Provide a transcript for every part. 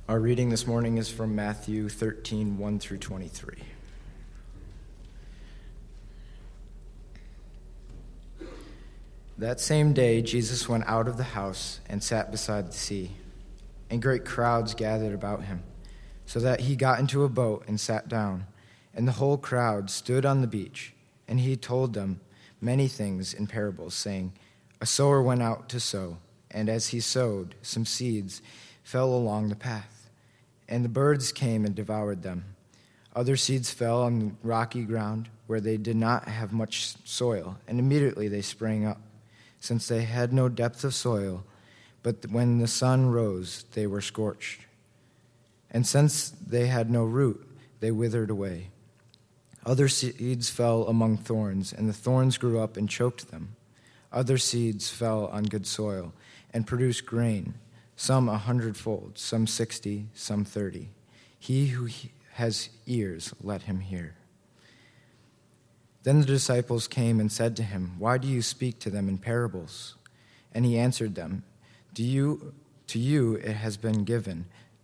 Our reading this morning is from Matthew 13, 1 through 23. That same day, Jesus went out of the house and sat beside the sea, and great crowds gathered about him, so that he got into a boat and sat down, and the whole crowd stood on the beach, and he told them many things in parables, saying, A sower went out to sow, and as he sowed, some seeds fell along the path, and the birds came and devoured them. Other seeds fell on rocky ground, where they did not have much soil, and immediately they sprang up, since they had no depth of soil, but when the sun rose, they were scorched. And since they had no root, they withered away. Other seeds fell among thorns, and the thorns grew up and choked them. Other seeds fell on good soil and produced grain, some 100-fold, some 60, some 30. He who has ears, let him hear. Then the disciples came and said to him, Why do you speak to them in parables? And he answered them, To you it has been given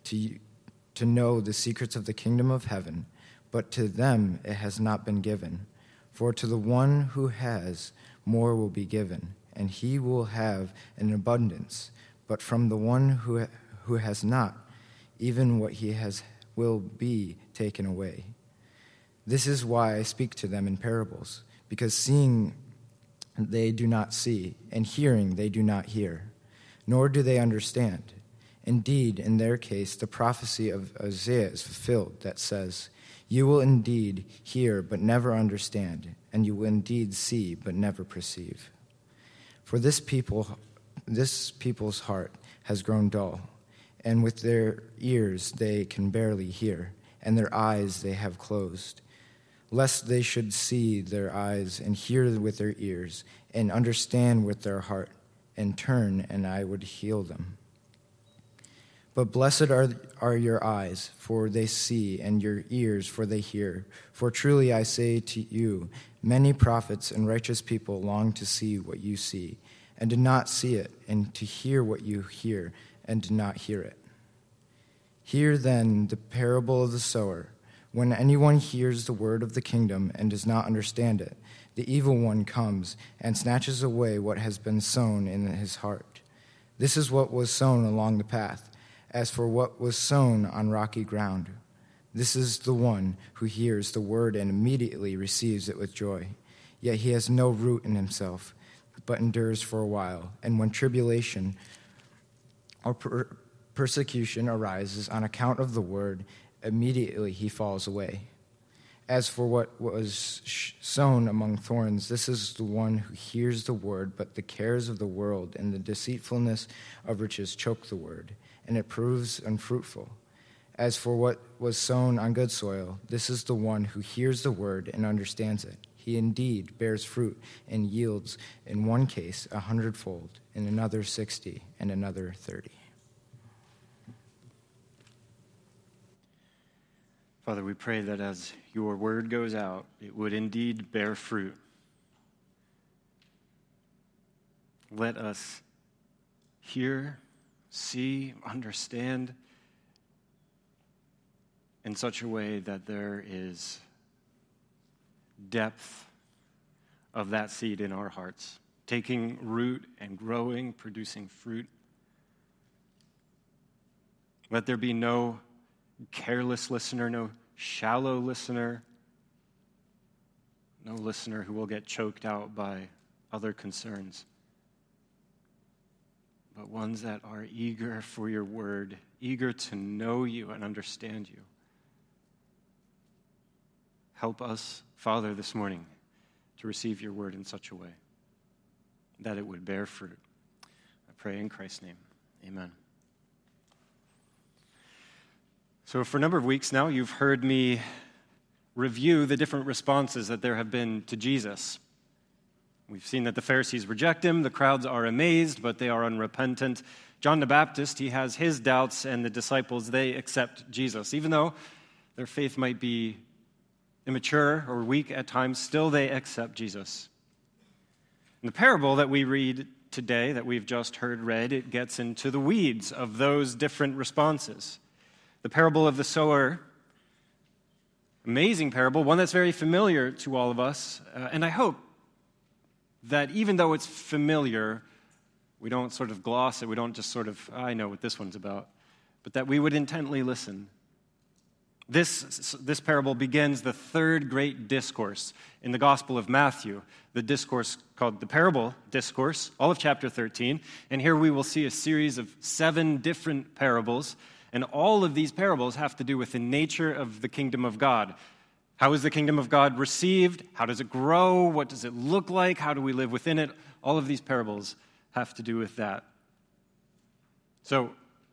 to know the secrets of the kingdom of heaven, but to them it has not been given. For to the one who has, more will be given, and he will have an abundance. But from the one who has not, even what he has will be taken away. This is why I speak to them in parables, because seeing they do not see, and hearing they do not hear, nor do they understand. Indeed, in their case, the prophecy of Isaiah is fulfilled that says, You will indeed hear, but never understand, and you will indeed see, but never perceive. For this people's heart has grown dull, and with their ears they can barely hear, and their eyes they have closed, lest they should see their eyes and hear with their ears and understand with their heart and turn, and I would heal them. But blessed are your eyes, for they see, and your ears, for they hear. For truly I say to you, many prophets and righteous people long to see what you see, and did not see it, and to hear what you hear, and did not hear it. Hear then the parable of the sower. When anyone hears the word of the kingdom and does not understand it, the evil one comes and snatches away what has been sown in his heart. This is what was sown along the path. As for what was sown on rocky ground, this is the one who hears the word and immediately receives it with joy. Yet he has no root in himself, but endures for a while. And when tribulation or persecution arises on account of the word, immediately he falls away. As for what was sown among thorns, this is the one who hears the word, but the cares of the world and the deceitfulness of riches choke the word, and it proves unfruitful. As for what was sown on good soil, this is the one who hears the word and understands it. He indeed bears fruit and yields, in one case 100-fold, in another 60, and another 30. Father, we pray that as your word goes out, it would indeed bear fruit. Let us hear, see, understand in such a way that there is depth of that seed in our hearts, taking root and growing, producing fruit. Let there be no careless listener, no shallow listener, no listener who will get choked out by other concerns, but ones that are eager for your word, eager to know you and understand you. Help us, Father, this morning to receive your word in such a way that it would bear fruit. I pray in Christ's name, amen. So for a number of weeks now, you've heard me review the different responses that there have been to Jesus. We've seen that the Pharisees reject him, the crowds are amazed, but they are unrepentant. John the Baptist, he has his doubts, and the disciples, they accept Jesus. Even though their faith might be immature or weak at times, still they accept Jesus. In the parable that we read today, that we've just heard read, it gets into the weeds of those different responses. The parable of the sower, amazing parable, one that's very familiar to all of us. And I hope that even though it's familiar, we don't sort of gloss it. We don't just sort of, I know what this one's about. But that we would intently listen. This parable begins the third great discourse in the Gospel of Matthew, the discourse called the Parable Discourse, all of chapter 13. And here we will see a series of 7 different parables. And all of these parables have to do with the nature of the kingdom of God. How is the kingdom of God received? How does it grow? What does it look like? How do we live within it? All of these parables have to do with that. So,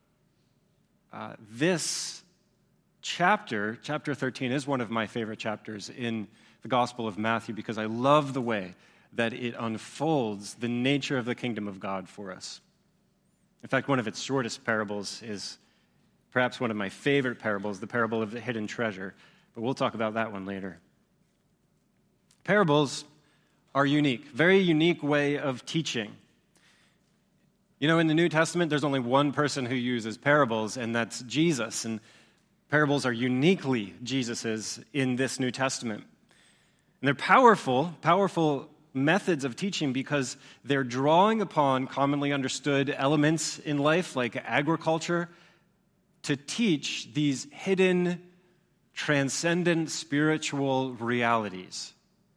this chapter 13, is one of my favorite chapters in the Gospel of Matthew because I love the way that it unfolds the nature of the kingdom of God for us. In fact, one of its shortest parables is perhaps one of my favorite parables, the parable of the hidden treasure, but we'll talk about that one later. Parables are unique, very unique way of teaching. You know, in the New Testament, there's only one person who uses parables, and that's Jesus. And parables are uniquely Jesus's in this New Testament. And they're powerful methods of teaching because they're drawing upon commonly understood elements in life, like agriculture, to teach these hidden, transcendent spiritual realities.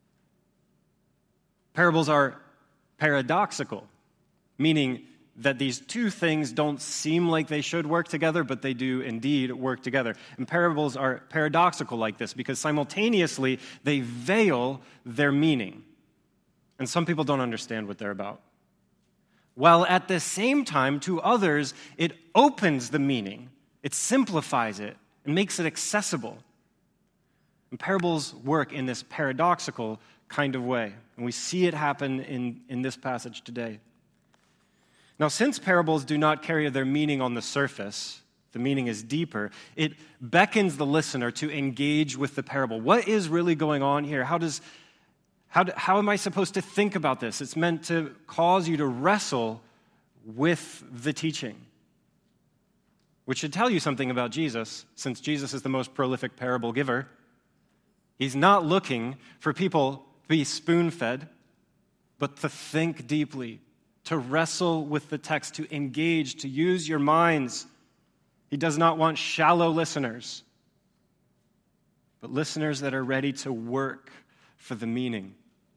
Parables are paradoxical, meaning that these two things don't seem like they should work together, but they do indeed work together. And parables are paradoxical like this because simultaneously they veil their meaning. And some people don't understand what they're about. While at the same time, to others, it opens the meaning, it simplifies it, and makes it accessible. And parables work in this paradoxical kind of way. And we see it happen in this passage today. Now, since parables do not carry their meaning on the surface, the meaning is deeper, it beckons the listener to engage with the parable. What is really going on here? How am I supposed to think about this? It's meant to cause you to wrestle with the teaching, which should tell you something about Jesus, since Jesus is the most prolific parable giver. He's not looking for people to be spoon-fed, but to think deeply, to wrestle with the text, to engage, to use your minds. He does not want shallow listeners, but listeners that are ready to work for the meaning.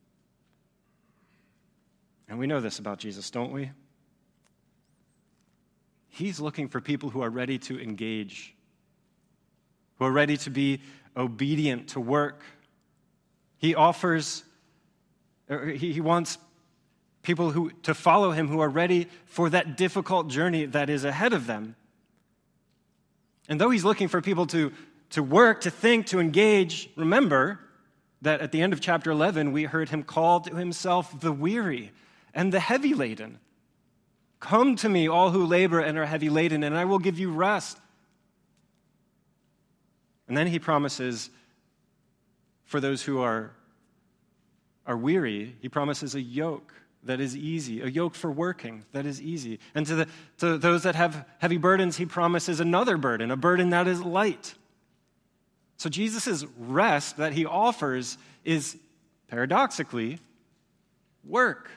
And we know this about Jesus, don't we? He's looking for people who are ready to engage, who are ready to be obedient, to work. He wants people to follow him who are ready for that difficult journey that is ahead of them. And though he's looking for people to work, to think, to engage, remember that at the end of chapter 11, we heard him call to himself the weary and the heavy laden. Come to me, all who labor and are heavy laden, and I will give you rest. And then he promises for those who are weary, he promises a yoke that is easy, a yoke for working that is easy. And to those that have heavy burdens, he promises another burden, a burden that is light. So Jesus' rest that he offers is, paradoxically, work.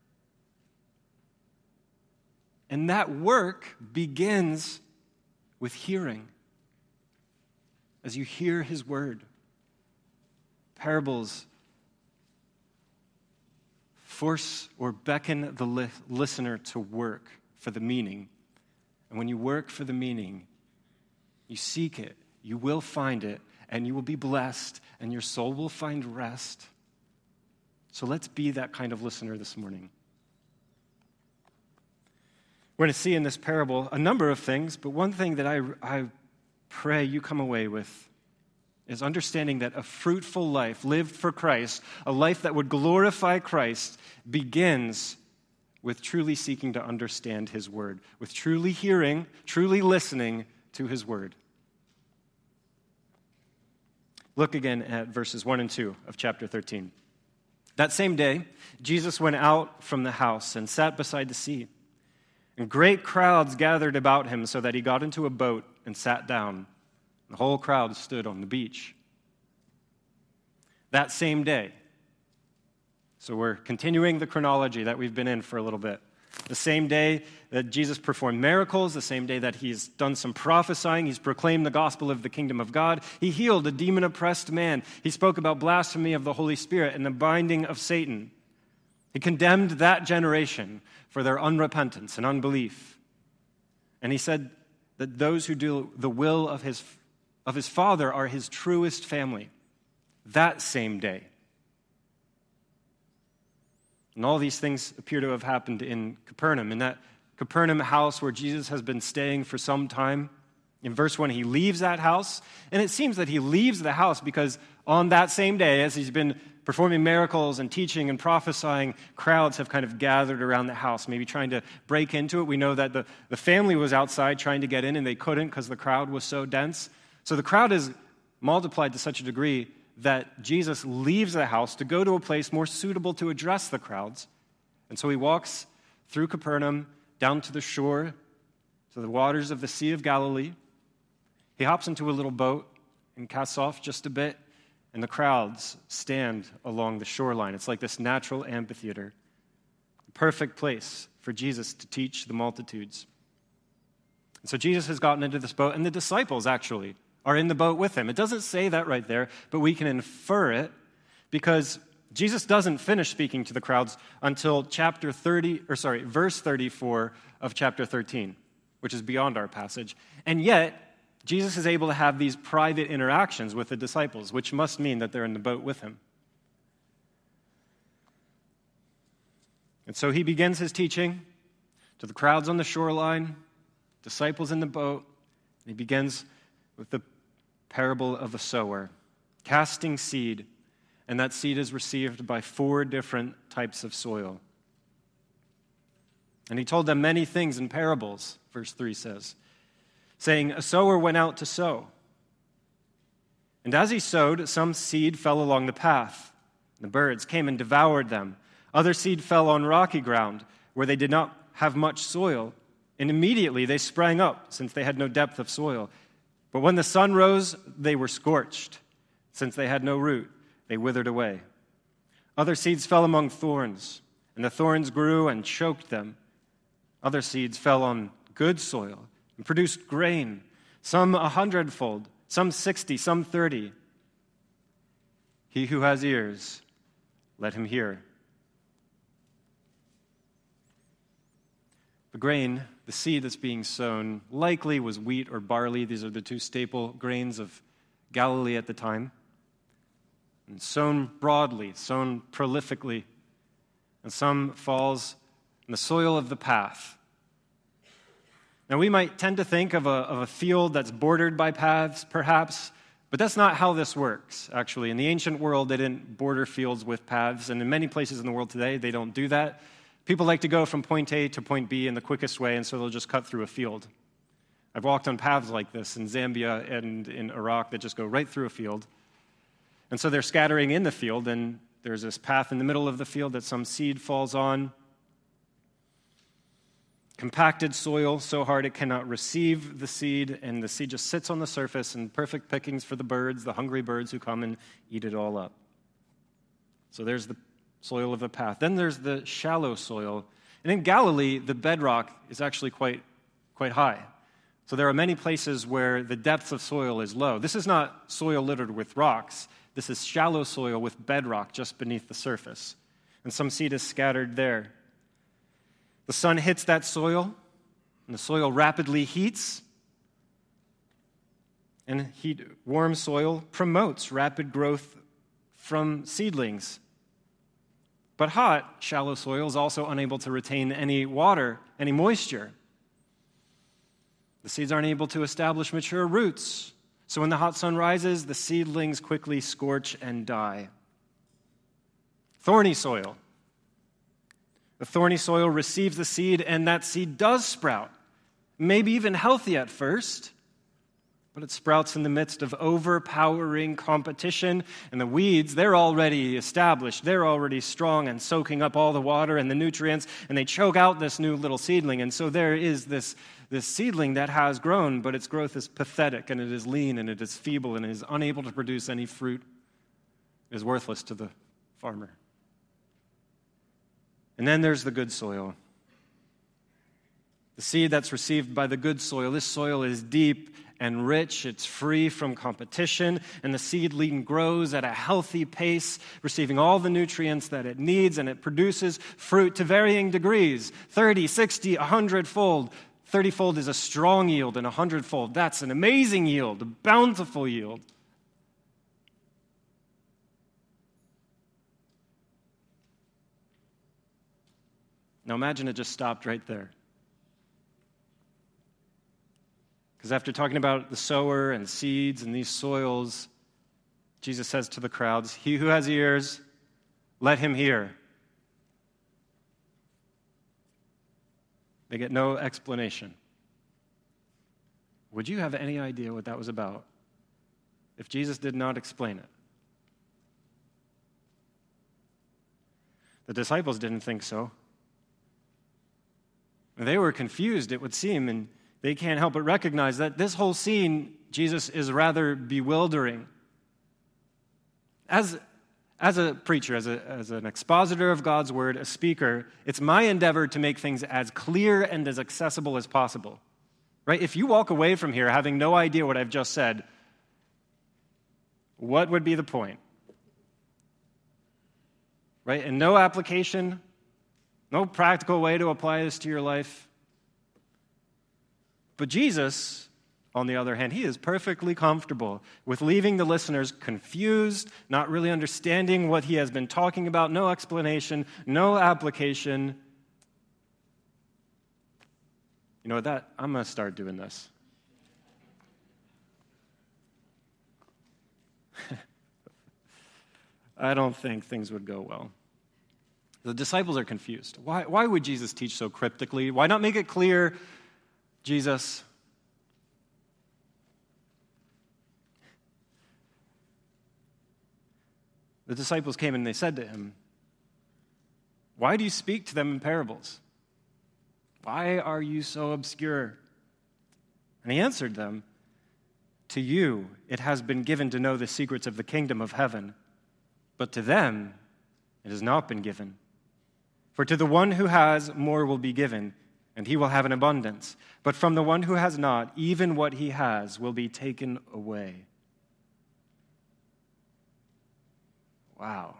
And that work begins with hearing. As you hear his word, parables force or beckon the listener to work for the meaning. And when you work for the meaning, you seek it, you will find it, and you will be blessed, and your soul will find rest. So let's be that kind of listener this morning. We're going to see in this parable a number of things, but one thing that I pray you come away with is understanding that a fruitful life lived for Christ, a life that would glorify Christ, begins with truly seeking to understand his word, with truly hearing, truly listening to his word. Look again at verses 1 and 2 of chapter 13. That same day, Jesus went out from the house and sat beside the sea. And great crowds gathered about him so that he got into a boat and sat down. The whole crowd stood on the beach. That same day, so we're continuing the chronology that we've been in for a little bit. The same day that Jesus performed miracles, the same day that he's done some prophesying, he's proclaimed the gospel of the kingdom of God, he healed a demon-oppressed man. He spoke about blasphemy of the Holy Spirit and the binding of Satan. He condemned that generation for their unrepentance and unbelief. And he said that those who do the will of his Father are his truest family. That same day. And all these things appear to have happened in Capernaum, in that Capernaum house where Jesus has been staying for some time. In verse 1, he leaves that house, and it seems that he leaves the house because on that same day, as he's been performing miracles and teaching and prophesying, crowds have kind of gathered around the house, maybe trying to break into it. We know that the family was outside trying to get in, and they couldn't because the crowd was so dense. So the crowd is multiplied to such a degree that Jesus leaves the house to go to a place more suitable to address the crowds. And so he walks through Capernaum down to the shore, to the waters of the Sea of Galilee. He hops into a little boat and casts off just a bit, and the crowds stand along the shoreline. It's like this natural amphitheater, a perfect place for Jesus to teach the multitudes. And so Jesus has gotten into this boat, and the disciples actually are in the boat with him. It doesn't say that right there, but we can infer it because Jesus doesn't finish speaking to the crowds until verse 34 of chapter 13, which is beyond our passage. And yet, Jesus is able to have these private interactions with the disciples, which must mean that they're in the boat with him. And so he begins his teaching to the crowds on the shoreline, disciples in the boat, and he begins with the parable of the sower, casting seed, and that seed is received by 4 different types of soil. And he told them many things in parables, verse 3 says, saying, a sower went out to sow. And as he sowed, some seed fell along the path. The birds came and devoured them. Other seed fell on rocky ground, where they did not have much soil, and immediately they sprang up, since they had no depth of soil. But when the sun rose, they were scorched. Since they had no root, they withered away. Other seeds fell among thorns, and the thorns grew and choked them. Other seeds fell on good soil and produced grain, some 100-fold, some 60, some 30. He who has ears, let him hear. The grain, the seed that's being sown, likely was wheat or barley. These are the 2 staple grains of Galilee at the time. And sown broadly, sown prolifically. And some falls in the soil of the path. Now, we might tend to think of a field that's bordered by paths, perhaps, but that's not how this works, actually. In the ancient world, they didn't border fields with paths, and in many places in the world today, they don't do that. People like to go from point A to point B in the quickest way, and so they'll just cut through a field. I've walked on paths like this in Zambia and in Iraq that just go right through a field. And so they're scattering in the field, and there's this path in the middle of the field that some seed falls on. Compacted soil so hard it cannot receive the seed, and the seed just sits on the surface, and perfect pickings for the birds, the hungry birds who come and eat it all up. So there's the soil of the path. Then there's the shallow soil. And in Galilee, the bedrock is actually quite high. So there are many places where the depth of soil is low. This is not soil littered with rocks. This is shallow soil with bedrock just beneath the surface. And some seed is scattered there. The sun hits that soil, and the soil rapidly heats. And warm soil promotes rapid growth from seedlings. But hot, shallow soil is also unable to retain any water, any moisture. The seeds aren't able to establish mature roots. So when the hot sun rises, the seedlings quickly scorch and die. Thorny soil. The thorny soil receives the seed, and that seed does sprout. Maybe even healthy at first. But it sprouts in the midst of overpowering competition, and the weeds, they're already established. They're already strong and soaking up all the water and the nutrients, and they choke out this new little seedling. And so there is this seedling that has grown, but its growth is pathetic, and it is lean, and it is feeble, and it is unable to produce any fruit. It is worthless to the farmer. And then there's the good soil. The seed that's received by the good soil. This soil is deep and rich. It's free from competition, and the seedling grows at a healthy pace, receiving all the nutrients that it needs, and it produces fruit to varying degrees, 30, 60, 100-fold. 30-fold is a strong yield, and 100-fold, that's an amazing yield, a bountiful yield. Now imagine it just stopped right there. Because after talking about the sower and seeds and these soils, Jesus says to the crowds, "He who has ears, let him hear." They get no explanation. Would you have any idea what that was about if Jesus did not explain it? The disciples didn't think so. They were confused, it would seem, and they can't help but recognize that this whole scene, Jesus, is rather bewildering. As a preacher, as an expositor of God's word, a speaker, it's my endeavor to make things as clear and as accessible as possible. Right? If you walk away from here having no idea what I've just said, what would be the point? Right? And no application, no practical way to apply this to your life. But Jesus, on the other hand, he is perfectly comfortable with leaving the listeners confused, not really understanding what he has been talking about, no explanation, no application. You know what, I'm going to start doing this. I don't think things would go well. The disciples are confused. Why would Jesus teach so cryptically? Why not make it clear, Jesus? The disciples came and they said to him, "Why do you speak to them in parables? Why are you so obscure?" And he answered them, "To you it has been given to know the secrets of the kingdom of heaven, but to them it has not been given. For to the one who has, more will be given, and he will have an abundance. But from the one who has not, even what he has will be taken away." Wow.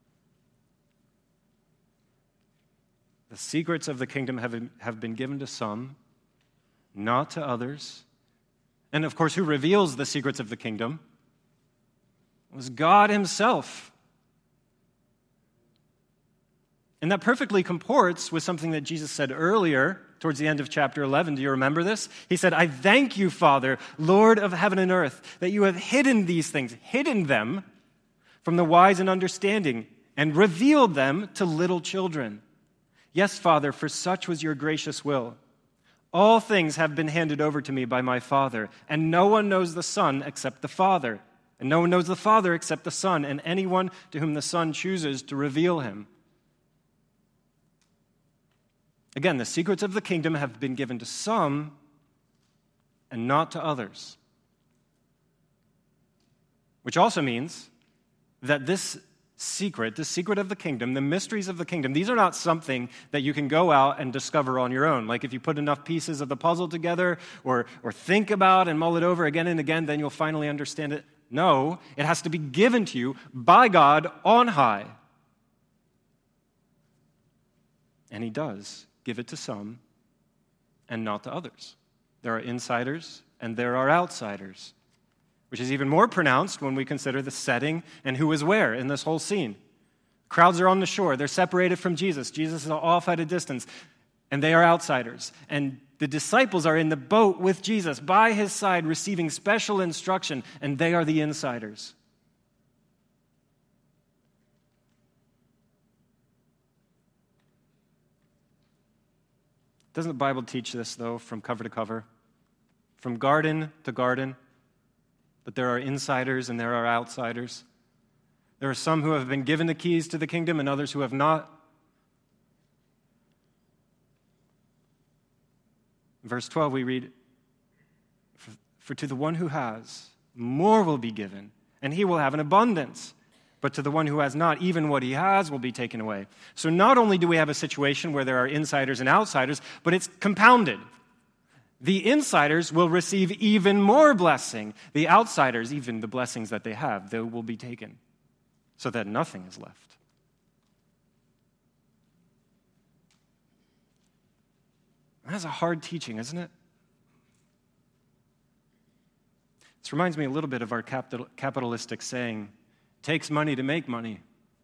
The secrets of the kingdom have been given to some, not to others. And of course, who reveals the secrets of the kingdom? It was God himself. And that perfectly comports with something that Jesus said earlier, towards the end of chapter 11. Do you remember this? He said, "I thank you, Father, Lord of heaven and earth, that you have hidden these things, hidden them from the wise and understanding, and revealed them to little children. Yes, Father, for such was your gracious will. All things have been handed over to me by my Father, and no one knows the Son except the Father, and no one knows the Father except the Son, and anyone to whom the Son chooses to reveal him." Again, the secrets of the kingdom have been given to some and not to others. Which also means that this secret of the kingdom, the mysteries of the kingdom, these are not something that you can go out and discover on your own. Like if you put enough pieces of the puzzle together or think about and mull it over again and again, then you'll finally understand it. No, it has to be given to you by God on high. And he does give it to some and not to others. There are insiders and there are outsiders, which is even more pronounced when we consider the setting and who is where in this whole scene. Crowds are on the shore. They're separated from Jesus. Jesus is off at a distance, and they are outsiders. And the disciples are in the boat with Jesus by his side, receiving special instruction, and they are the insiders. Doesn't the Bible teach this, though, from cover to cover? From garden to garden? that there are insiders and there are outsiders. There are some who have been given the keys to the kingdom and others who have not. In verse 12 we read, "For to the one who has, more will be given, and he will have an abundance. But to the one who has not, even what he has will be taken away." So not only do we have a situation where there are insiders and outsiders, but it's compounded. The insiders will receive even more blessing. The outsiders, even the blessings that they have, they will be taken, so that nothing is left. That's a hard teaching, isn't it? This reminds me a little bit of our capitalistic saying, "It takes money to make money."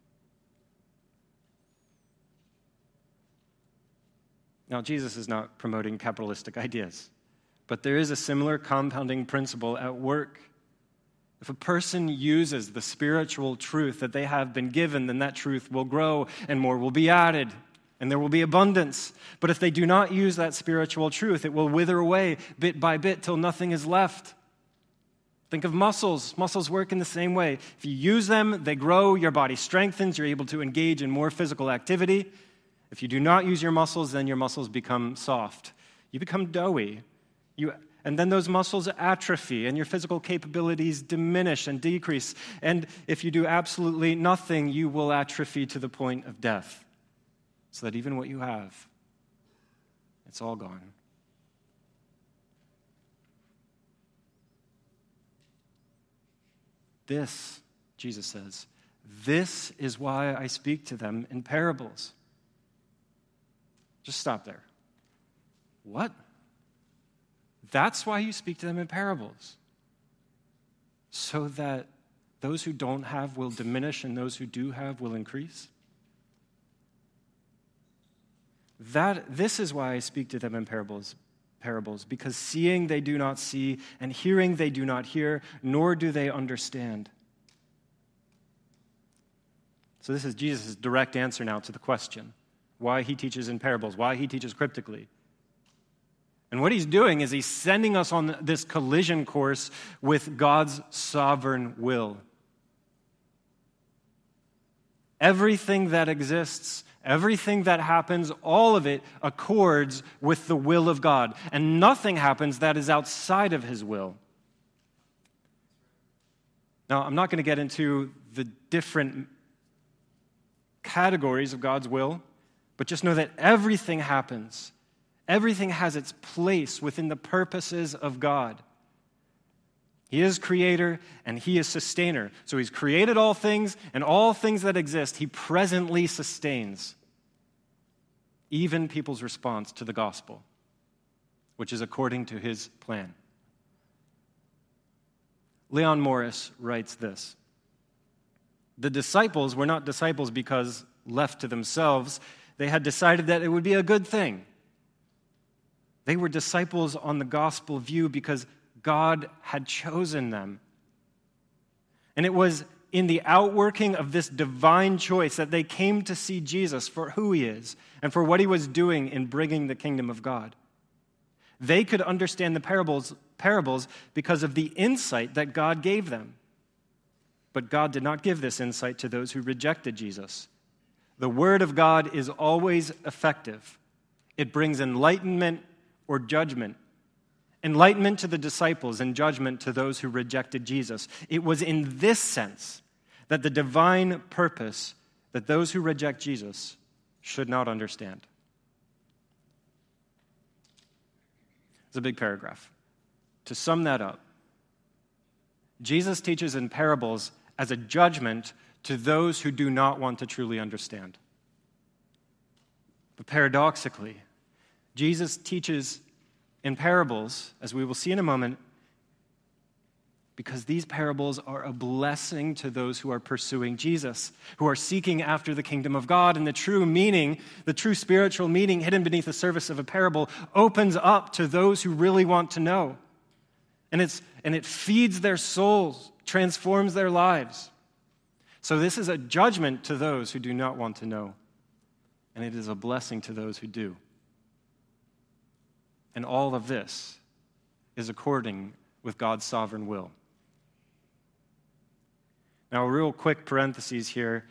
Now, Jesus is not promoting capitalistic ideas, but there is a similar compounding principle at work. If a person uses the spiritual truth that they have been given, then that truth will grow and more will be added, and there will be abundance. But if they do not use that spiritual truth, it will wither away bit by bit till nothing is left. Think of muscles. Muscles work in the same way. If you use them, they grow, your body strengthens, you're able to engage in more physical activity. If you do not use your muscles, then your muscles become soft. You become doughy. And then those muscles atrophy, and your physical capabilities diminish and decrease. And if you do absolutely nothing, you will atrophy to the point of death, so that even what you have, it's all gone. This, Jesus says, this is why I speak to them in parables. Just stop there. What? That's why you speak to them in parables? So that those who don't have will diminish and those who do have will increase? This is why I speak to them in parables, because seeing they do not see, and hearing they do not hear, nor do they understand. So this is Jesus' direct answer now to the question, why he teaches in parables, why he teaches cryptically. And what he's doing is he's sending us on this collision course with God's sovereign will. Everything that exists, everything that happens, all of it accords with the will of God. And nothing happens that is outside of his will. Now, I'm not going to get into the different categories of God's will, but just know that everything happens. Everything has its place within the purposes of God. He is creator and he is sustainer. So he's created all things, and all things that exist, he presently sustains. Even people's response to the gospel, which is according to his plan. Leon Morris writes this: "The disciples were not disciples because, left to themselves, they had decided that it would be a good thing. They were disciples on the gospel view because God had chosen them. And it was in the outworking of this divine choice that they came to see Jesus for who he is and for what he was doing in bringing the kingdom of God. They could understand the parables because of the insight that God gave them. But God did not give this insight to those who rejected Jesus. The word of God is always effective. It brings enlightenment or judgment. Enlightenment to the disciples and judgment to those who rejected Jesus. It was in this sense that the divine purpose that those who reject Jesus should not understand." It's a big paragraph. To sum that up, Jesus teaches in parables as a judgment to those who do not want to truly understand. But paradoxically, Jesus teaches in parables, as we will see in a moment, because these parables are a blessing to those who are pursuing Jesus, who are seeking after the kingdom of God. And the true meaning, the true spiritual meaning hidden beneath the surface of a parable opens up to those who really want to know. And it feeds their souls, transforms their lives. So this is a judgment to those who do not want to know. And it is a blessing to those who do. And all of this is according with God's sovereign will. Now, a real quick parenthesis here.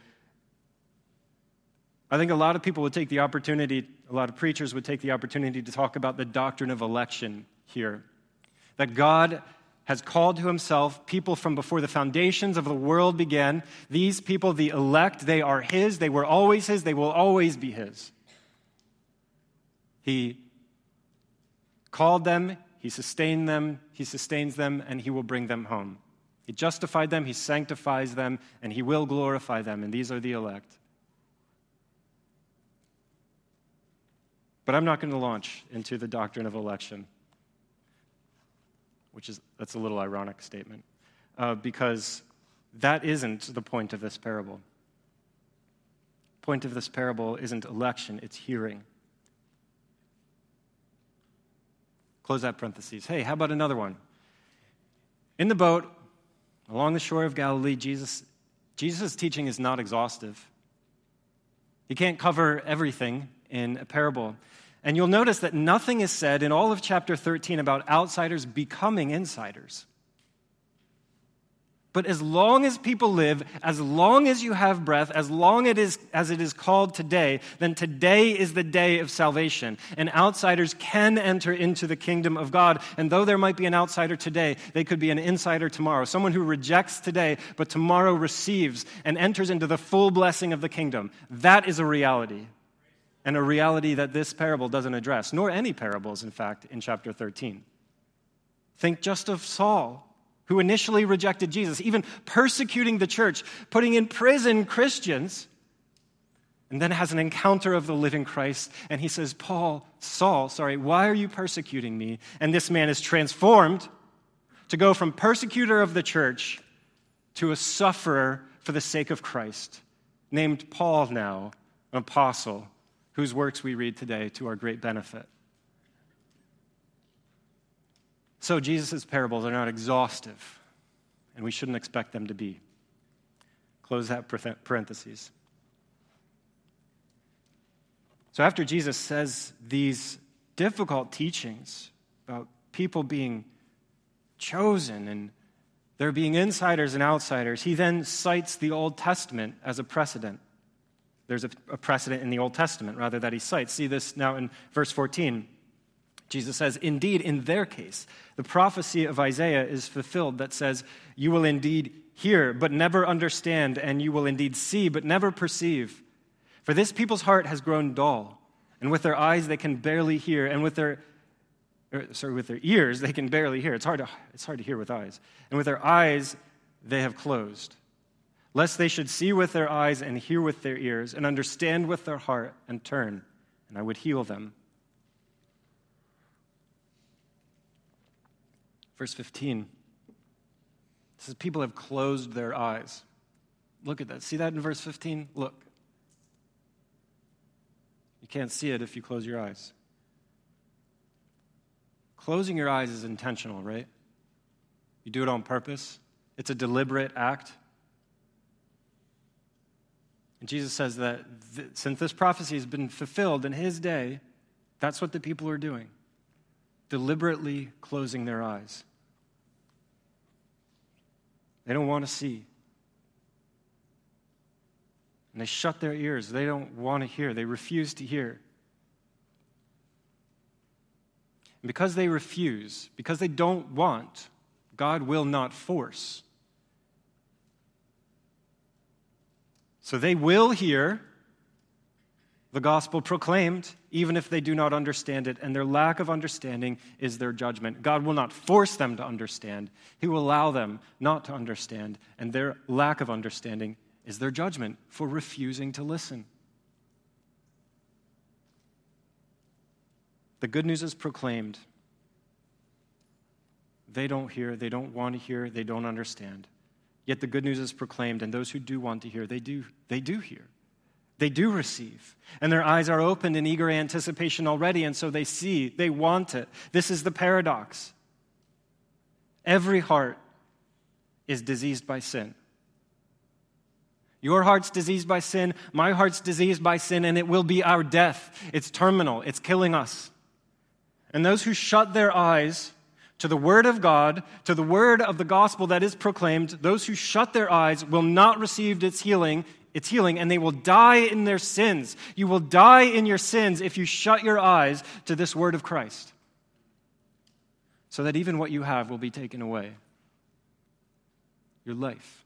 I think a lot of people would take the opportunity, a lot of preachers would take the opportunity to talk about the doctrine of election here. That God has called to himself people from before the foundations of the world began. These people, the elect, they are his. They were always his. They will always be his. He called them. He sustained them. He sustains them, and he will bring them home. He justified them. He sanctifies them, and he will glorify them. And these are the elect. But I'm not going to launch into the doctrine of election, that's a little ironic statement, because that isn't the point of this parable. The point of this parable isn't election, it's hearing. Close that parenthesis. Hey, how about another one? In the boat, along the shore of Galilee, Jesus' teaching is not exhaustive. He can't cover everything in a parable. And you'll notice that nothing is said in all of chapter 13 about outsiders becoming insiders. But as long as people live, as long as you have breath, as long as it is called today, then today is the day of salvation. And outsiders can enter into the kingdom of God. And though there might be an outsider today, they could be an insider tomorrow. Someone who rejects today, but tomorrow receives and enters into the full blessing of the kingdom. That is a reality. And a reality that this parable doesn't address, nor any parables, in fact, in chapter 13. Think just of Saul, who initially rejected Jesus, even persecuting the church, putting in prison Christians, and then has an encounter of the living Christ, and he says, Saul, why are you persecuting me? And this man is transformed to go from persecutor of the church to a sufferer for the sake of Christ, named Paul now, an apostle, whose works we read today to our great benefit. So Jesus' parables are not exhaustive, and we shouldn't expect them to be. Close that parenthesis. So after Jesus says these difficult teachings about people being chosen and there being insiders and outsiders, he then cites the Old Testament as a precedent. There's a precedent in the Old Testament, rather, that he cites. See this now in verse 14. Jesus says, indeed, in their case, the prophecy of Isaiah is fulfilled that says, you will indeed hear, but never understand, and you will indeed see, but never perceive. For this people's heart has grown dull, and with their eyes they can barely hear, and with their ears they can barely hear. It's hard to hear with eyes. And with their eyes they have closed, lest they should see with their eyes and hear with their ears and understand with their heart and turn, and I would heal them. Verse 15 says people have closed their eyes. Look at that. See that in verse 15? Look. You can't see it if you close your eyes. Closing your eyes is intentional, right? You do it on purpose. It's a deliberate act. And Jesus says that since this prophecy has been fulfilled in his day, that's what the people are doing. Deliberately closing their eyes. They don't want to see. And they shut their ears. They don't want to hear. They refuse to hear. And because they refuse, because they don't want, God will not force. So they will hear the gospel proclaimed, even if they do not understand it, and their lack of understanding is their judgment. God will not force them to understand. He will allow them not to understand, and their lack of understanding is their judgment for refusing to listen. The good news is proclaimed. They don't hear, they don't want to hear, they don't understand. Yet the good news is proclaimed, and those who do want to hear, they do hear. They do receive. And their eyes are opened in eager anticipation already, and so they see, they want it. This is the paradox. Every heart is diseased by sin. Your heart's diseased by sin, my heart's diseased by sin, and it will be our death. It's terminal, it's killing us. And those who shut their eyes to the word of God, to the word of the gospel that is proclaimed, those who shut their eyes will not receive its healing, and they will die in their sins. You will die in your sins if you shut your eyes to this word of Christ, so that even what you have will be taken away. Your life.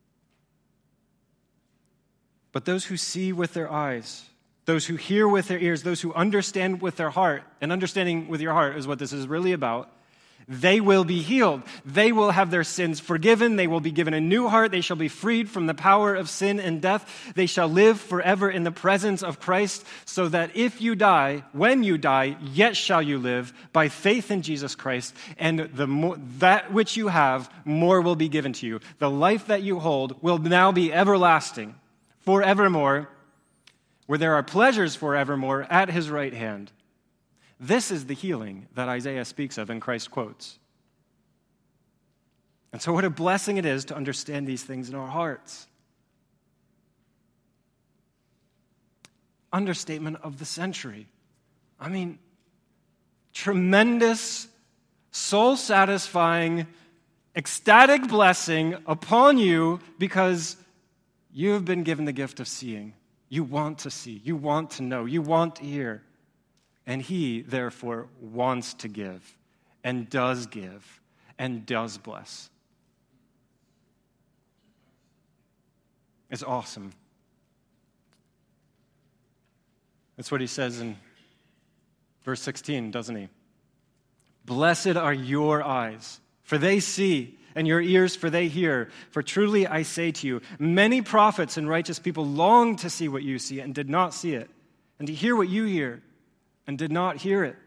But those who see with their eyes, those who hear with their ears, those who understand with their heart, and understanding with your heart is what this is really about, they will be healed. They will have their sins forgiven. They will be given a new heart. They shall be freed from the power of sin and death. They shall live forever in the presence of Christ, so that if you die, when you die, yet shall you live by faith in Jesus Christ, and that which you have, more will be given to you. The life that you hold will now be everlasting, forevermore, where there are pleasures forevermore at his right hand. This is the healing that Isaiah speaks of and Christ quotes. And so what a blessing it is to understand these things in our hearts. Understatement of the century. I mean, tremendous, soul-satisfying, ecstatic blessing upon you because you have been given the gift of seeing. You want to see. You want to know. You want to hear. And he, therefore, wants to give and does bless. It's awesome. That's what he says in verse 16, doesn't he? Blessed are your eyes, for they see, and your ears, for they hear. For truly I say to you, many prophets and righteous people longed to see what you see and did not see it, and to hear what you hear and did not hear it.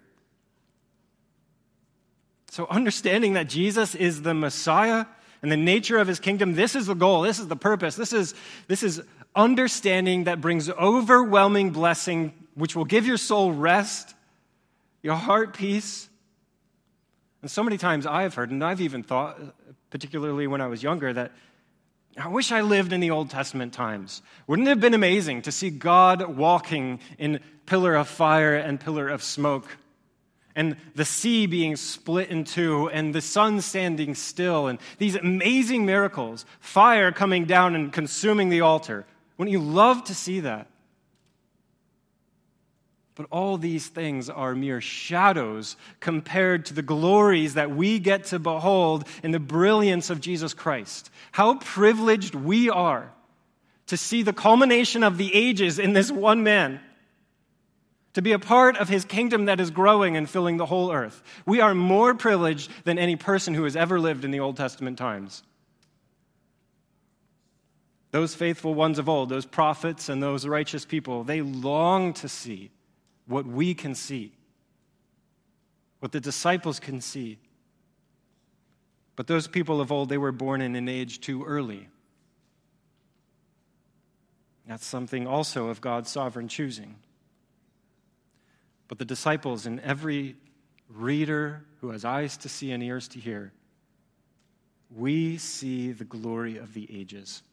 So understanding that Jesus is the Messiah and the nature of his kingdom, this is the goal, this is the purpose, this is understanding that brings overwhelming blessing, which will give your soul rest, your heart peace. And so many times I've heard, and I've even thought, particularly when I was younger, that I wish I lived in the Old Testament times. Wouldn't it have been amazing to see God walking in pillar of fire and pillar of smoke, and the sea being split in two, and the sun standing still, and these amazing miracles, fire coming down and consuming the altar? Wouldn't you love to see that? But all these things are mere shadows compared to the glories that we get to behold in the brilliance of Jesus Christ. How privileged we are to see the culmination of the ages in this one man, to be a part of his kingdom that is growing and filling the whole earth. We are more privileged than any person who has ever lived in the Old Testament times. Those faithful ones of old, those prophets and those righteous people, they long to see what we can see, what the disciples can see. But those people of old, they were born in an age too early. That's something also of God's sovereign choosing. But the disciples and every reader who has eyes to see and ears to hear, we see the glory of the ages.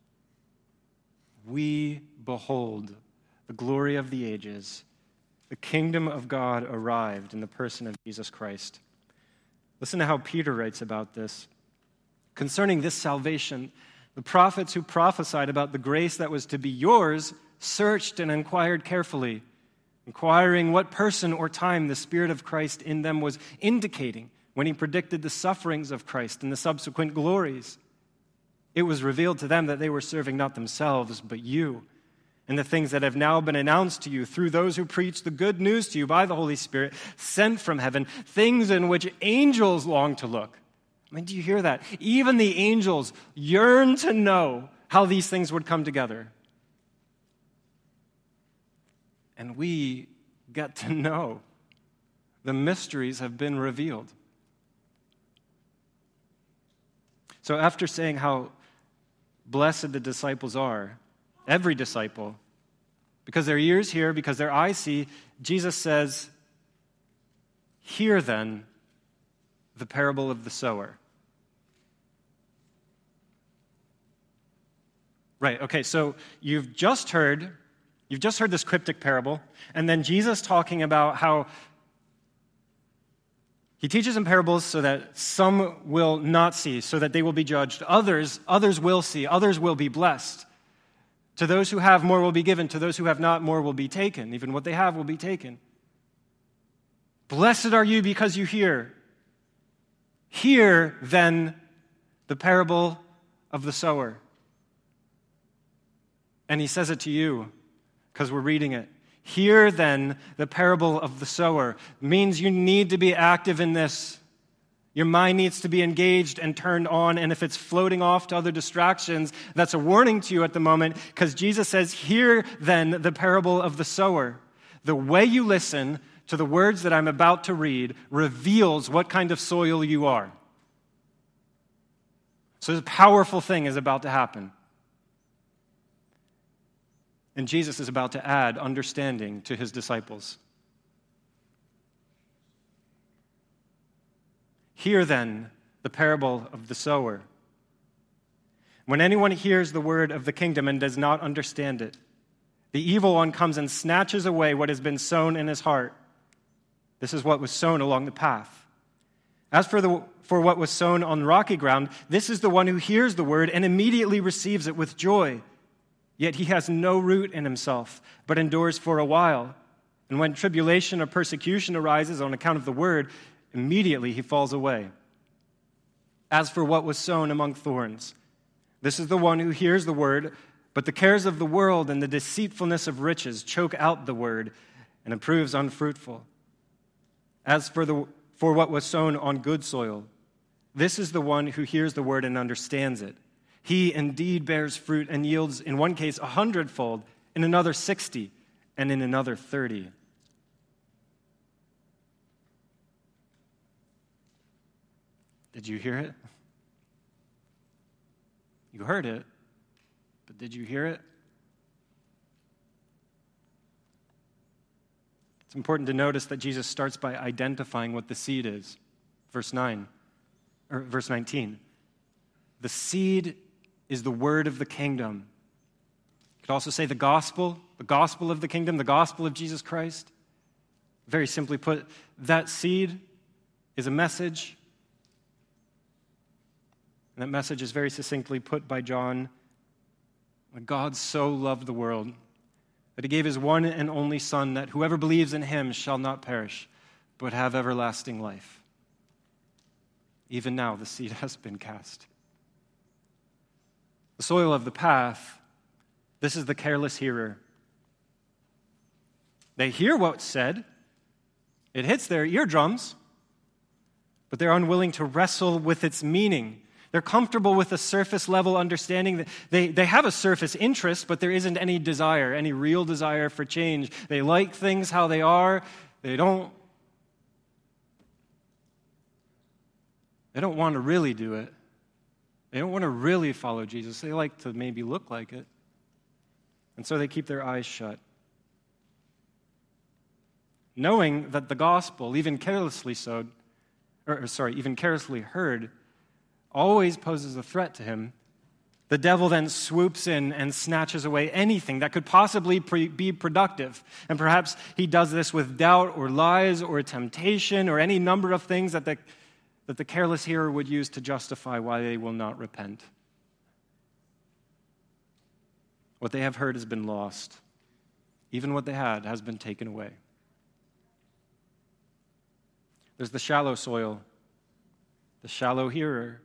We behold the glory of the ages. The kingdom of God arrived in the person of Jesus Christ. Listen to how Peter writes about this. Concerning this salvation, the prophets who prophesied about the grace that was to be yours searched and inquired carefully, inquiring what person or time the Spirit of Christ in them was indicating when he predicted the sufferings of Christ and the subsequent glories. It was revealed to them that they were serving not themselves, but you, and the things that have now been announced to you through those who preach the good news to you by the Holy Spirit sent from heaven, things in which angels long to look. I mean, do you hear that? Even the angels yearn to know how these things would come together. And we get to know the mysteries have been revealed. So after saying how blessed the disciples are, every disciple, because their ears hear, because their eyes see, Jesus says, hear then the parable of the sower. Right, okay, so you've just heard this cryptic parable, and then Jesus talking about how He teaches in parables so that some will not see, so that they will be judged. Others will see. Others will be blessed. To those who have, more will be given. To those who have not, more will be taken. Even what they have will be taken. Blessed are you because you hear. Hear, then, the parable of the sower. And he says it to you because we're reading it. Hear, then, the parable of the sower. Means you need to be active in this. Your mind needs to be engaged and turned on, and if it's floating off to other distractions, that's a warning to you at the moment, because Jesus says, hear, then, the parable of the sower. The way you listen to the words that I'm about to read reveals what kind of soil you are. So a powerful thing is about to happen. And Jesus is about to add understanding to his disciples. Hear then the parable of the sower. When anyone hears the word of the kingdom and does not understand it, the evil one comes and snatches away what has been sown in his heart. This is what was sown along the path. As for what was sown on rocky ground, this is the one who hears the word and immediately receives it with joy. Yet he has no root in himself, but endures for a while. And when tribulation or persecution arises on account of the word, immediately he falls away. As for what was sown among thorns, this is the one who hears the word, but the cares of the world and the deceitfulness of riches choke out the word, and it proves unfruitful. As for what was sown on good soil, this is the one who hears the word and understands it. He indeed bears fruit and yields, in one case, 100-fold, in another 60, and in another 30. Did you hear it? You heard it, but did you hear it? It's important to notice that Jesus starts by identifying what the seed is. Verse 19. The seed is the word of the kingdom. You could also say the gospel of the kingdom, the gospel of Jesus Christ. Very simply put, that seed is a message. And that message is very succinctly put by John. God so loved the world that he gave his one and only Son, that whoever believes in him shall not perish, but have everlasting life. Even now, the seed has been cast. The soil of the path, this is the careless hearer. They hear what's said. It hits their eardrums, but they're unwilling to wrestle with its meaning. They're comfortable with a surface-level understanding. They have a surface interest, but there isn't any desire, any real desire for change. They like things how they are. They don't want to really do it. They don't want to really follow Jesus. They like to maybe look like it. And so they keep their eyes shut. Knowing that the gospel, even carelessly heard, always poses a threat to him, the devil then swoops in and snatches away anything that could possibly be productive. And perhaps he does this with doubt or lies or temptation or any number of things that the careless hearer would use to justify why they will not repent. What they have heard has been lost. Even what they had has been taken away. There's the shallow soil, the shallow hearer.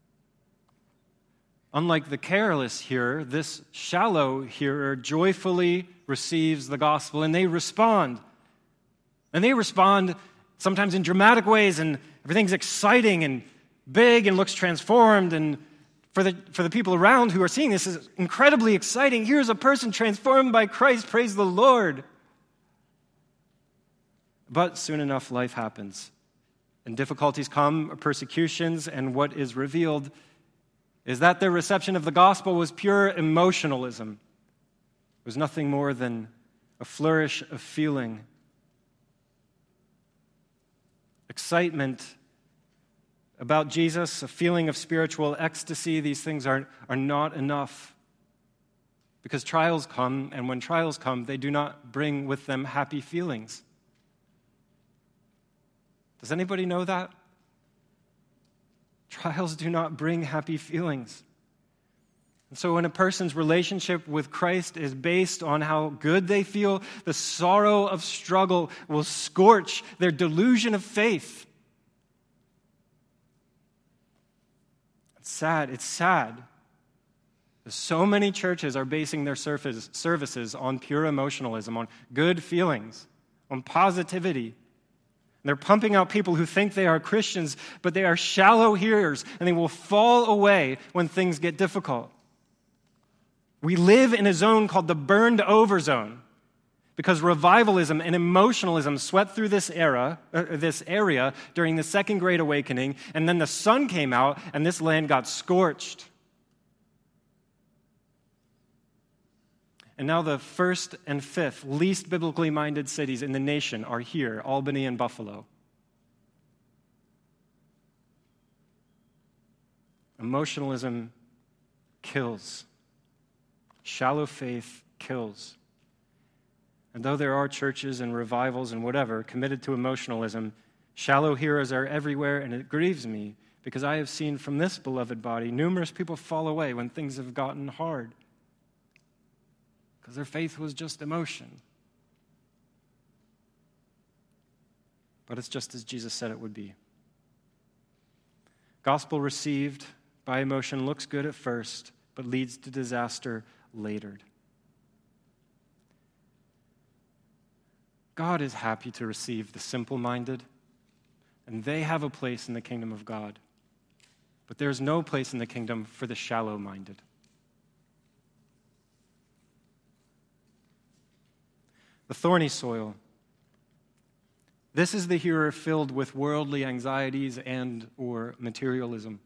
Unlike the careless hearer, this shallow hearer joyfully receives the gospel, and they respond. And they respond sometimes in dramatic ways, and everything's exciting and big and looks transformed. And for the people around who are seeing this, is incredibly exciting. Here's a person transformed by Christ. Praise the Lord. But soon enough, life happens. And difficulties come, persecutions, and what is revealed is that their reception of the gospel was pure emotionalism. It was nothing more than a flourish of feeling. Excitement about Jesus, a feeling of spiritual ecstasy. These things are not enough. Because trials come, and when trials come, they do not bring with them happy feelings. Does anybody know that? Trials do not bring happy feelings. And so when a person's relationship with Christ is based on how good they feel, the sorrow of struggle will scorch their delusion of faith. It's sad. It's sad. So many churches are basing their services on pure emotionalism, on good feelings, on positivity. They're pumping out people who think they are Christians, but they are shallow hearers, and they will fall away when things get difficult. We live in a zone called the burned over zone because revivalism and emotionalism swept through this area during the Second Great Awakening, and then the sun came out, and this land got scorched. And now the first and fifth least biblically minded cities in the nation are here, Albany and Buffalo. Emotionalism kills. Shallow faith kills. And though there are churches and revivals and whatever committed to emotionalism, shallow hearers are everywhere, and it grieves me because I have seen from this beloved body numerous people fall away when things have gotten hard. Because their faith was just emotion. But it's just as Jesus said it would be. Gospel received by emotion looks good at first, but leads to disaster later. God is happy to receive the simple-minded, and they have a place in the kingdom of God. But there's no place in the kingdom for the shallow-minded. The thorny soil. This is the hearer filled with worldly anxieties and or materialism.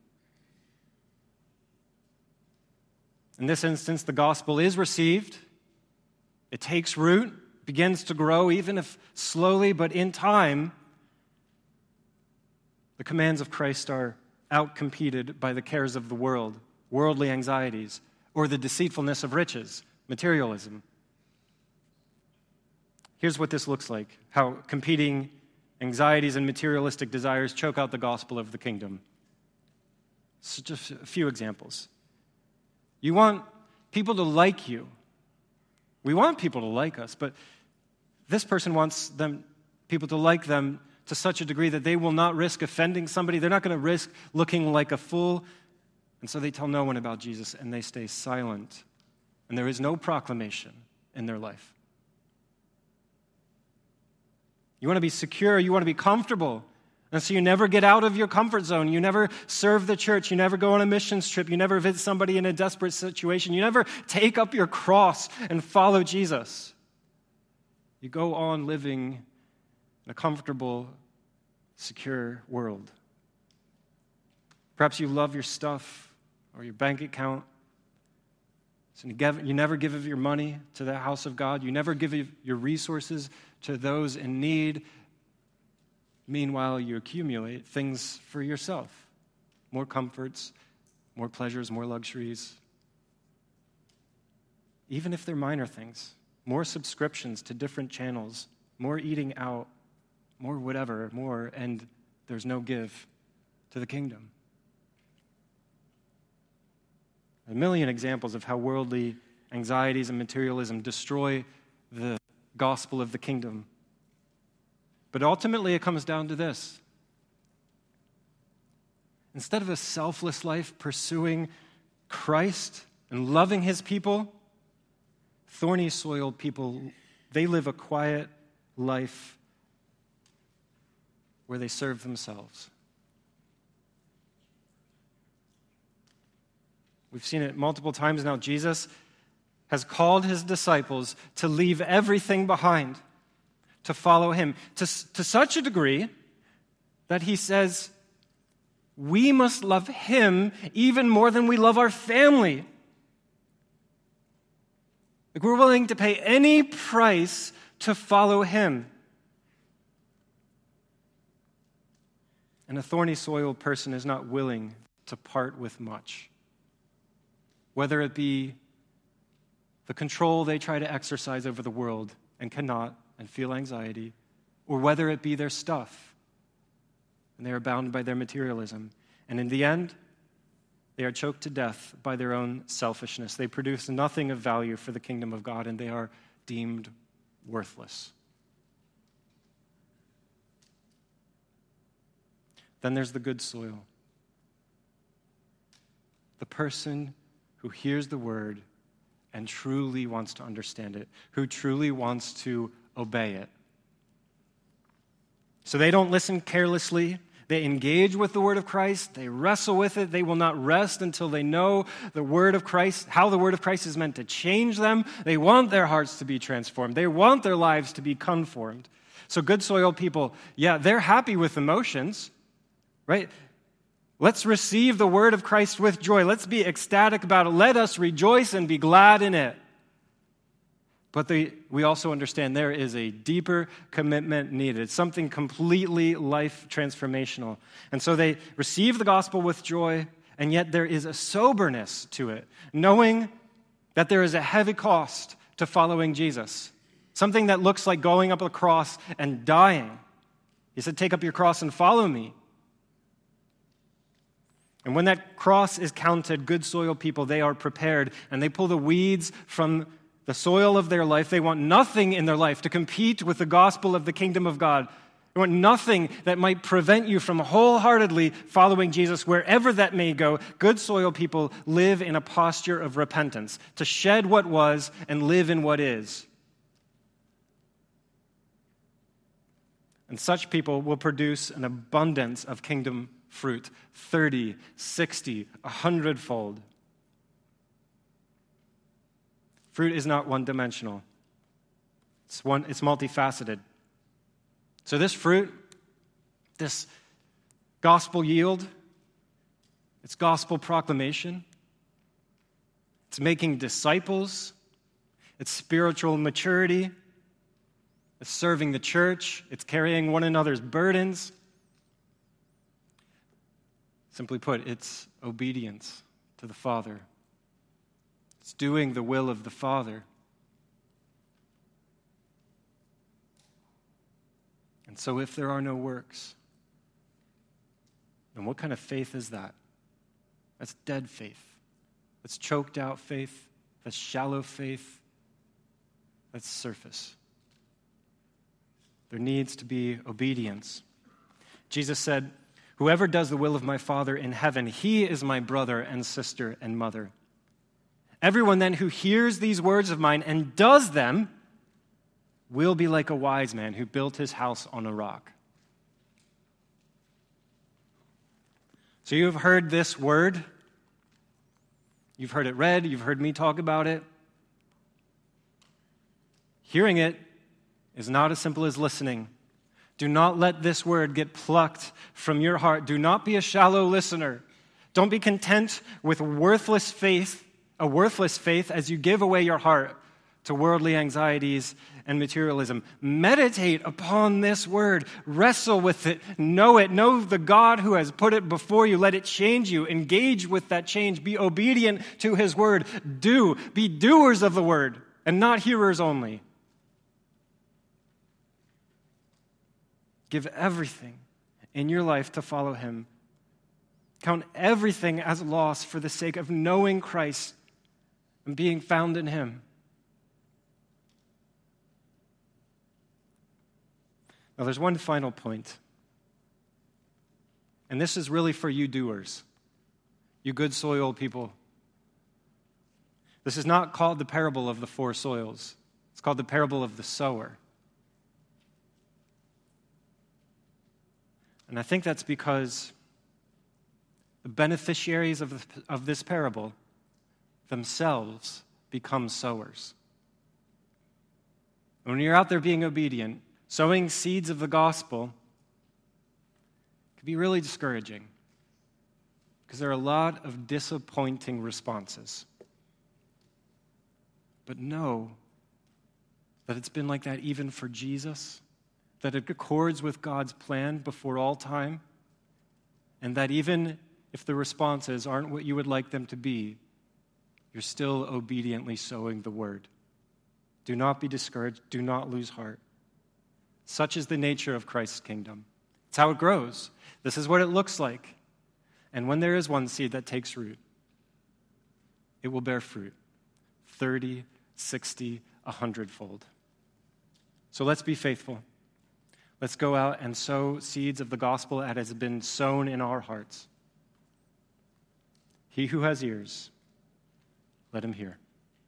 In this instance, the gospel is received. It takes root, begins to grow, even if slowly, but in time, the commands of Christ are outcompeted by the cares of the world, worldly anxieties, or the deceitfulness of riches, materialism. Here's what this looks like, how competing anxieties and materialistic desires choke out the gospel of the kingdom. So just a few examples. You want people to like you. We want people to like us, but this person wants people to like them to such a degree that they will not risk offending somebody. They're not going to risk looking like a fool. And so they tell no one about Jesus, and they stay silent. And there is no proclamation in their life. You want to be secure. You want to be comfortable. And so you never get out of your comfort zone. You never serve the church. You never go on a missions trip. You never visit somebody in a desperate situation. You never take up your cross and follow Jesus. You go on living in a comfortable, secure world. Perhaps you love your stuff or your bank account. So you never give of your money to the house of God. You never give your resources to those in need. Meanwhile, you accumulate things for yourself. More comforts, more pleasures, more luxuries. Even if they're minor things. More subscriptions to different channels. More eating out. More whatever, more. And there's no give to the kingdom. A million examples of how worldly anxieties and materialism destroy the gospel of the kingdom. But ultimately, it comes down to this. Instead of a selfless life pursuing Christ and loving his people, thorny soil people, they live a quiet life where they serve themselves. We've seen it multiple times now. Jesus has called his disciples to leave everything behind, to follow him, to such a degree that he says, we must love him even more than we love our family. Like we're willing to pay any price to follow him. And a thorny soil person is not willing to part with much. Whether it be the control they try to exercise over the world and cannot and feel anxiety, or whether it be their stuff, and they are bound by their materialism. And in the end, they are choked to death by their own selfishness. They produce nothing of value for the kingdom of God, and they are deemed worthless. Then there's the good soil. The person who hears the word and truly wants to understand it, who truly wants to obey it. So they don't listen carelessly. They engage with the word of Christ. They wrestle with it. They will not rest until they know the word of Christ, how the word of Christ is meant to change them. They want their hearts to be transformed. They want their lives to be conformed. So good soil people, yeah, they're happy with emotions, right? Let's receive the word of Christ with joy. Let's be ecstatic about it. Let us rejoice and be glad in it. But we also understand there is a deeper commitment needed. It's something completely life transformational. And so they receive the gospel with joy, and yet there is a soberness to it, knowing that there is a heavy cost to following Jesus. Something that looks like going up a cross and dying. He said, "Take up your cross and follow me." And when that cross is counted, good soil people, they are prepared, and they pull the weeds from the soil of their life. They want nothing in their life to compete with the gospel of the kingdom of God. They want nothing that might prevent you from wholeheartedly following Jesus wherever that may go. Good soil people live in a posture of repentance, to shed what was and live in what is. And such people will produce an abundance of kingdom fruit, 30, 60, 100-fold. Fruit is not one-dimensional. It's multifaceted. So this fruit, this gospel yield, it's gospel proclamation, it's making disciples, it's spiritual maturity, it's serving the church, it's carrying one another's burdens. Simply put, it's obedience to the Father. It's doing the will of the Father. And so if there are no works, then what kind of faith is that? That's dead faith. That's choked out faith. That's shallow faith. That's surface. There needs to be obedience. Jesus said, "Whoever does the will of my Father in heaven, he is my brother and sister and mother. Everyone then who hears these words of mine and does them will be like a wise man who built his house on a rock." So you've heard this word. You've heard it read. You've heard me talk about it. Hearing it is not as simple as listening. Do not let this word get plucked from your heart. Do not be a shallow listener. Don't be content with a worthless faith as you give away your heart to worldly anxieties and materialism. Meditate upon this word. Wrestle with it. Know it. Know the God who has put it before you. Let it change you. Engage with that change. Be obedient to his word. Be doers of the word and not hearers only. Give everything in your life to follow him. Count everything as loss for the sake of knowing Christ and being found in him. Now, there's one final point. And this is really for you doers, you good soil people. This is not called the parable of the 4 soils. It's called the parable of the sower. And I think that's because the beneficiaries of this parable themselves become sowers. And when you're out there being obedient, sowing seeds of the gospel, it can be really discouraging because there are a lot of disappointing responses. But know that it's been like that even for Jesus, that it accords with God's plan before all time, and that even if the responses aren't what you would like them to be, you're still obediently sowing the word. Do not be discouraged. Do not lose heart. Such is the nature of Christ's kingdom. It's how it grows. This is what it looks like. And when there is one seed that takes root, it will bear fruit, 30, 60, 100-fold. So let's be faithful. Let's go out and sow seeds of the gospel that has been sown in our hearts. He who has ears, let him hear.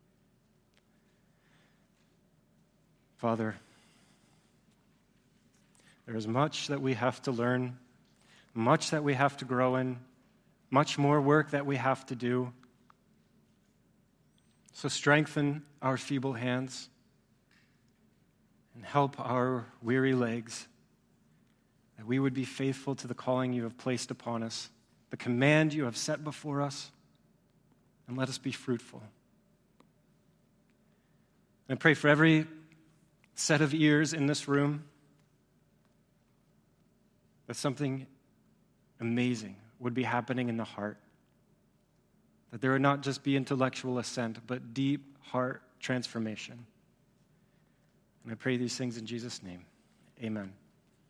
Father, there is much that we have to learn, much that we have to grow in, much more work that we have to do. So strengthen our feeble hands and help our weary legs, that we would be faithful to the calling you have placed upon us, the command you have set before us, and let us be fruitful. And I pray for every set of ears in this room that something amazing would be happening in the heart, that there would not just be intellectual assent, but deep heart transformation. And I pray these things in Jesus' name. Amen.